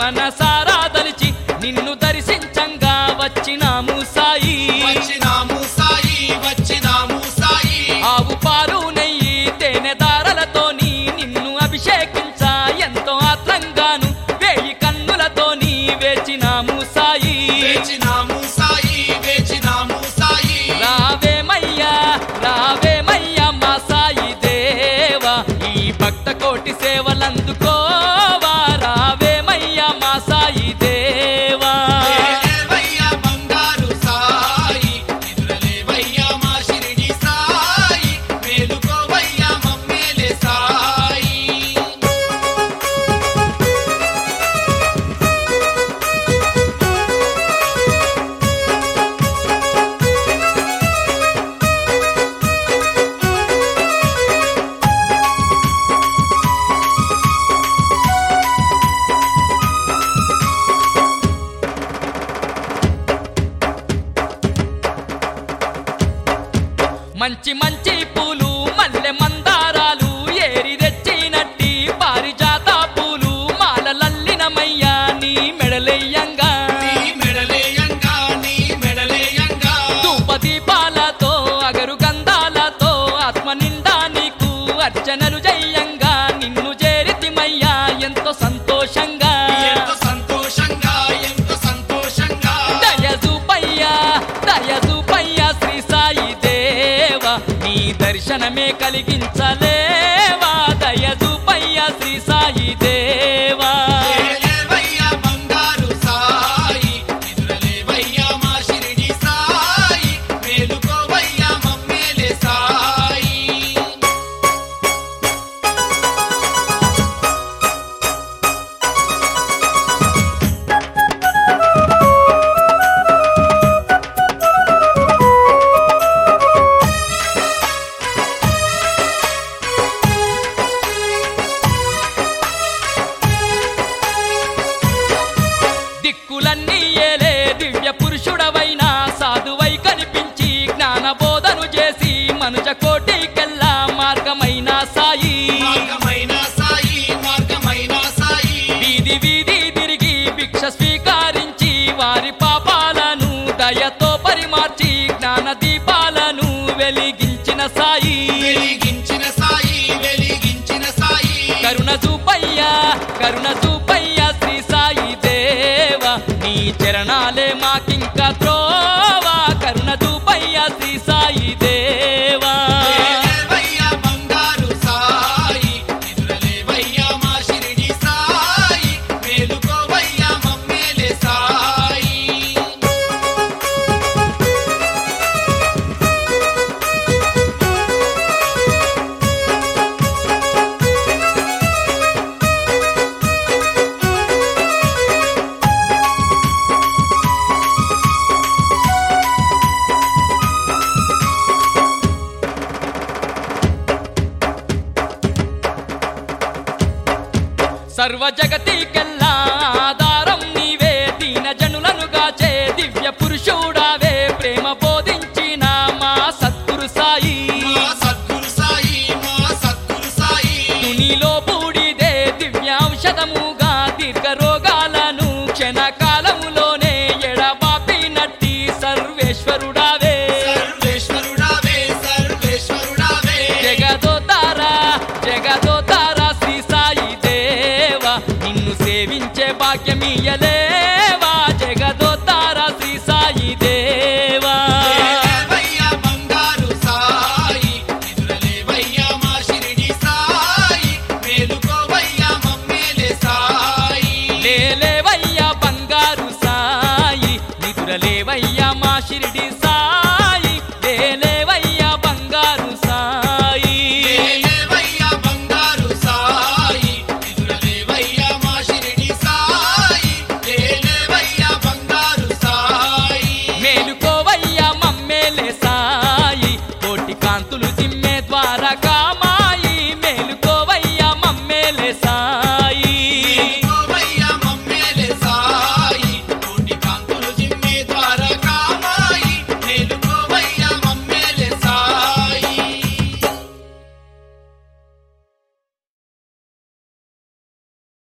మనసారా దలిచి నిన్ను దర్శించంగా వచ్చినాము సాయి ఆవు పాలు నెయ్యి తేనె దారలతోని నిన్ను అభిషేకించా ఎంతో ఆత్రంగాను వేయి కన్నులతోని వేచినాము సాయి రావేమయ్యా మా సాయి దేవా ఈ భక్త కోటి సేవలందుకోవా రావేమయ్యా మా సాయి దేవా మంచి మంచి పూలు మల్లె మందారాలు ఏరి తెచ్చినట్టి పారిజాత పూలు మాలలల్లినమయ్యా నీ మెడలెయ్యంగా ధూప దీపాలతో అగరు గంధాలతో ఆత్మ నిండా నీకు అర్చనలు జయ్యంగా నిన్ను చేరితిమయ్యా ఎంతో సంతోషంగా దయజూపయ్యా శ్రీ సాయి నీ దర్శనమే కలిగించలేవా దయజూపయ్యా శ్రీ సాయి దేవా దిక్కులన్నీ ఏలే దివ్య పురుషుడవైనా సాధువై కనిపించి జ్ఞాన బోధను చేసి మనుజ కోటికెల్లా మార్గమైన సాయి వీధి వీధి తిరిగి భిక్ష స్వీకరించి వారి పాపాలను దయతో పరిమార్చి జ్ఞాన దీపాలను వెలిగించిన సాయి కరుణ చూపయ్యా శ్రీ సాయి దేవా నీ చరణాలే మాకింకా త్రోవా కరుణ చూపయ్యా శ్రీ సాయి దేవా సర్వ జగతికెల్లా ఆధారం నీవే దీన జనులను గాచే దివ్య పురుషుడావే ప్రేమ బోధించిన మా సద్గురు సాయి తునిలో బూడిదే దివ్య ఔషధముగా దీర్ఘ రోగాలను క్షణకాలములోనే ఎడబాపినట్టి సర్వేశ్వరుడావే జగదోతారా శ్రీ సాయి దేవా నిన్ను సేవించే భాగ్యమియలే